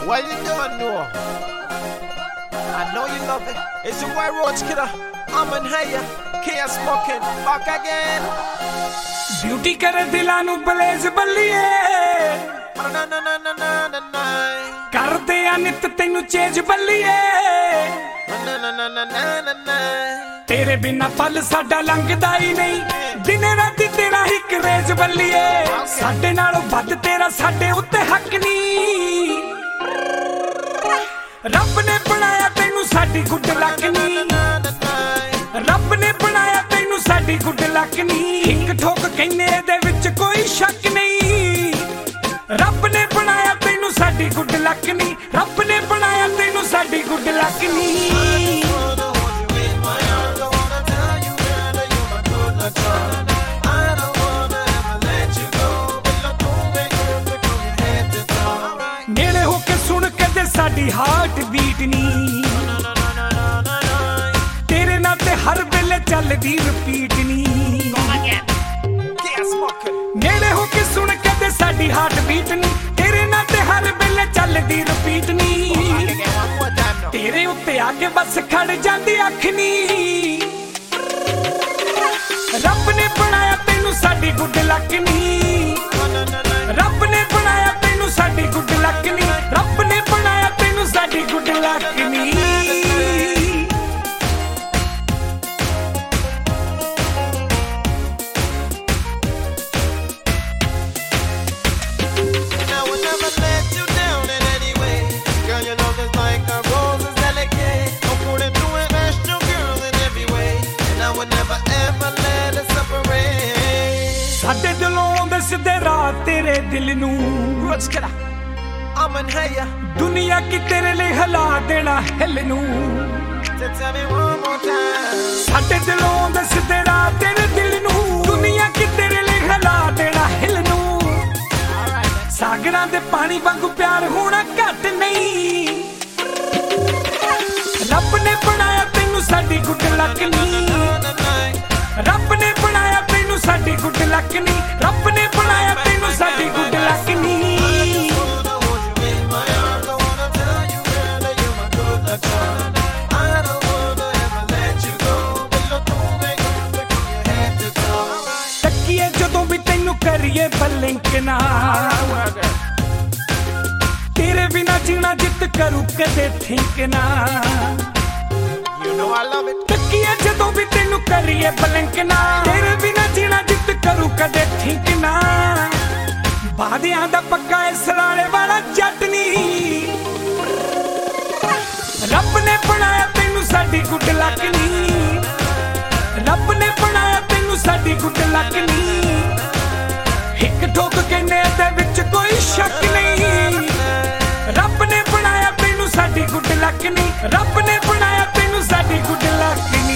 Well, you don't know. I know you love it. It's your white roach killer. I'm in here. Chaos smoking. Back again. Beauty करे दिलां नू बलेज बल्लिए करदे आ नित तैनू chase बल्लिए तेरे बिना पल साडा लंघदा ही नहीं दिने राती तेरा ही क्रेज बल्लिए साडे नालों वध तेरा साडे उत्ते हक नहीं रब ने बनाया तैनू साडी गुड लक नहीं रब ने बनाया तैनू साडी गुड लक नहीं एक ठोक कहने दे विच कोई शक नहीं रब ने बनाया तैनू साडी गुड लक नहीं रब ने बनाया तैनू साडी गुड लक नहीं नेड़े होके सुन के दे साडी हार्ट बीट नहीं तेरे नाल ते हर वेले चलदी रिपीट नहीं नेड़े होके सुन के दे साडी हार्ट बीट नहीं तेरे नाल ते हर वेले चलदी रिपीट नहीं तेरे उत्ते आके बस खड़ जांदी अख नहीं रब ने बनाया तैनू साडी गुड लक नहीं रब ने बनाया तैनू साडी गुड लक नहीं रब ने बनाया तैनू साडी गुड लक नहीं साडे दिलों दे सिद्धे राह तेरे दिल नू I'm in here. दुनिया की तेरे लिए हिला देना हिल नू So tell me one more time. साडे दिलों दे सिद्धे राह तेरे दिल नू दुनिया की तेरे लिए हिला देना हिल नू सागरां दे पानी वांगू प्यार होना घट नहीं रब ने बनाया तैनू साडी गुड लक नहीं रब ने बनाया तैनू साडी गुड लक नहीं रब ने बनाया तैनू साडी गुड लक नहीं तकिए जदों भी तैनू करिए बलिंक ना तेरे बिना जीना जित करूं कदे थिंक ना You know I love it. तकिए जदों भी तैनू करिए बलिंक ना तेरे बिना जीना जित करूं कदे थिंक ना बादियां दा पक्का इस लाले वाला चटनी रब ने बनाया तैनू साडी गुड लक नहीं रब ने बनाया तैनू साडी गुड लक नहीं एक ठोक कहने दे विच कोई शक नहीं रब ने बनाया तैनू साडी गुड लक नहीं रब ने बनाया तैनू साडी गुड लक